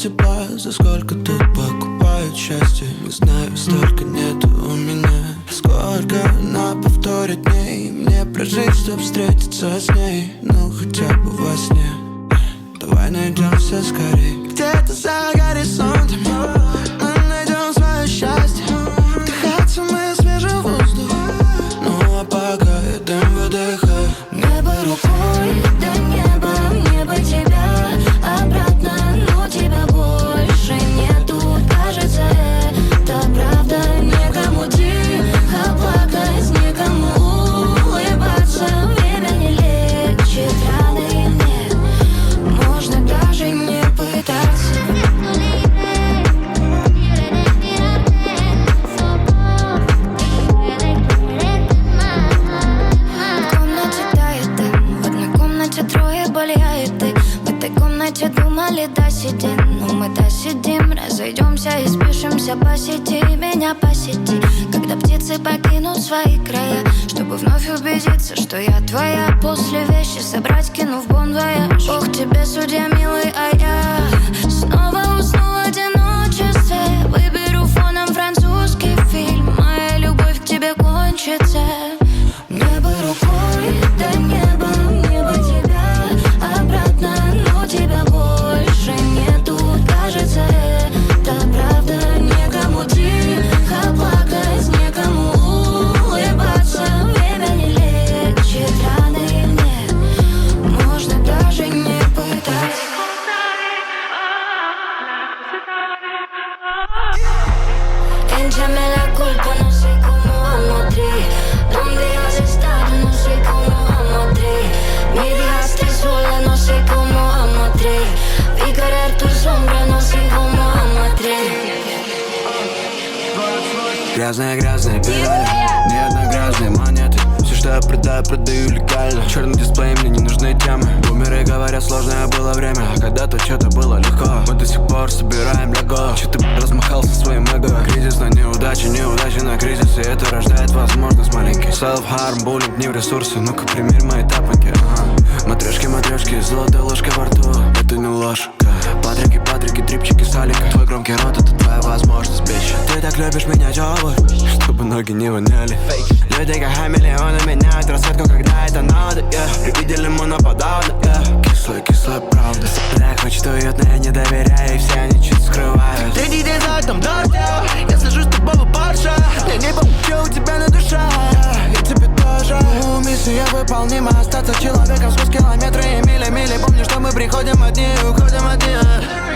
тепла, за сколько тут покупают счастье. Не знаю, столько нету у меня. Сколько она повторит дней мне прожить, чтоб встретиться с ней. Ну хотя бы во сне. Давай найдемся скорей. Где-то за горизонтом мы найдем свое счастье. Вдыхать самый свежий воздух. Ну а пока я дым выдыхаю. Небо рукой, до неба, небо тебя обратно, но тебя больше нету. Кажется, это правда. Некому тихо плакать, некому улыбаться. Время не лечит раны, нет, можно даже не пытаться. В комнате тает дым, в одной комнате трое болеет ты. В этой комнате думали досидим, но мы досидим. Разойдемся и спишемся по сети, меня посети. Когда птицы покинут свои края, чтобы вновь убедиться, что я твоя. После вещи собрать, кину в бон-вояж. Бог тебе судья, милый, а я снова усну в одиночестве. Выберу фоном французский фильм. Моя любовь к тебе кончится. Небо рукой, до неба, небо тебя обратно, но тебя больше нету. Кажется, это правда. Некому тихо плакать, некому улыбаться. Время не лечит раны, нет, можно даже не пытаться. Échame la culpa, no sé cómo vamos a tri. ¿Dónde has estado? No sé cómo vamos a tri. Me dejaste sola, no sé cómo vamos a tri. Vi caer tu sombra, no sé cómo vamos a tri. Грязные педали, ни одной грязной монеты. Все, что я продаю, продаю легально. Черный дисплей, мне не нужны темы. Бумеры говорят, сложное было время, а когда-то что-то было легко. Мы до сих пор собираем лего. Че ты размахался своим эго? Кризис на неудаче, неудача на кризисе. Это рождает возможность маленький. Self-harm, буллинг, не в ресурсе. Ну-ка, примерь мои тапоньки. Матрешки, матрешки, золотая ложка во рту. Это не ложка. Патрики, патрики, трипчики, салика. Твой громкий рот, это твоя возможность, бич. Ты так любишь меня, тёплый, чтобы ноги не воняли. Люди как хамелеоны меняют расцветку, когда это надо, yeah. При виде лимона подавно, yeah. Кислая, кислая правда. Так хочет уютно, я не доверяю, и все они чуть скрывают. Ты день за окном дождь, я сажусь с тобой в Порше. Я не помню, что у тебя на душе, и тебе тоже. Миссия выполнима, остаться человеком сквозь километры и мили. Помню, что мы приходим одни и уходим одни.